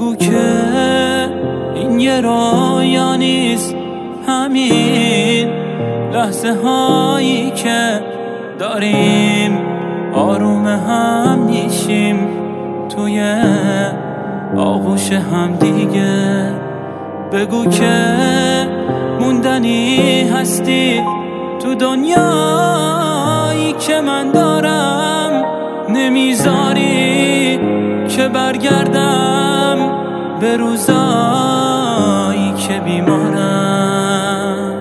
بگو که این یه رویا نیست، همین لحظه هایی که داریم آروم هم میشیم توی آغوش هم دیگه. بگو که موندنی هستی تو دنیایی که من دارم، نمیذاری که برگردم به روزایی که بیمارم.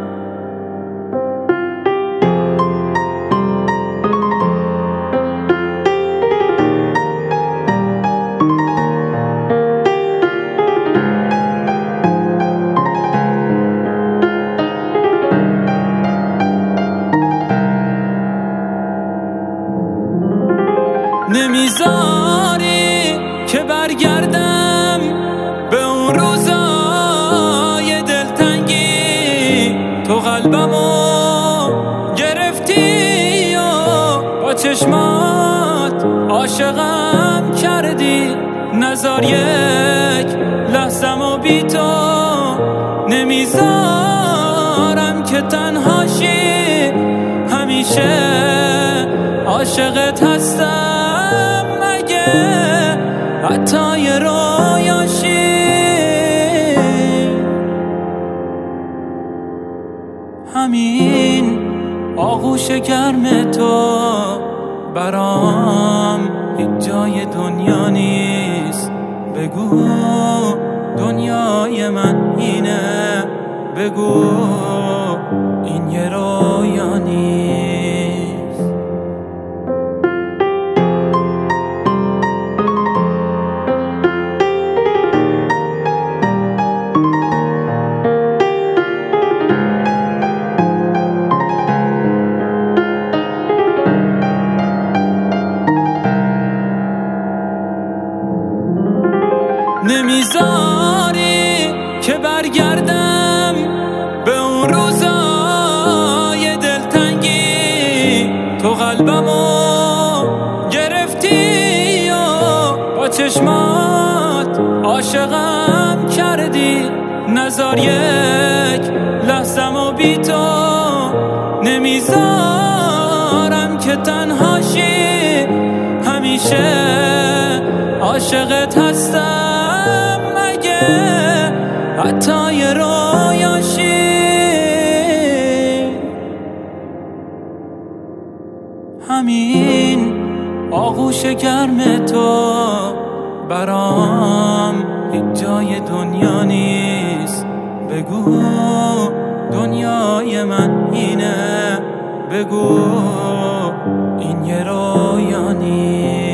نمیذاری که برگردم به اون روزای دلتنگی، تو قلبمو گرفتی و با چشمات عاشقم کردی، نذار یک لحظه‌مو بی تو، نمیذارم که تنهاشی، همیشه عاشقت هستم، مگه حتی یه رویاشی. همین آغوش گرم تو برام هیچ جای دنیا نیست. بگو دنیای من اینه، بگو این یه رویا نیست. نمیذاری که برگردم به اون روزای دلتنگی، تو قلبمو گرفتی و با چشمات عاشقم کردی، نذار یک لحظه‌مو بی تو، نمیذارم که تنهاشی، همیشه عاشقت هستم، مگه حتی یه رویاشی. همین آغوش گرم تو برام هیچ جای دنیا نیست. بگو دنیای من اینه، بگو این یه رویا نیست.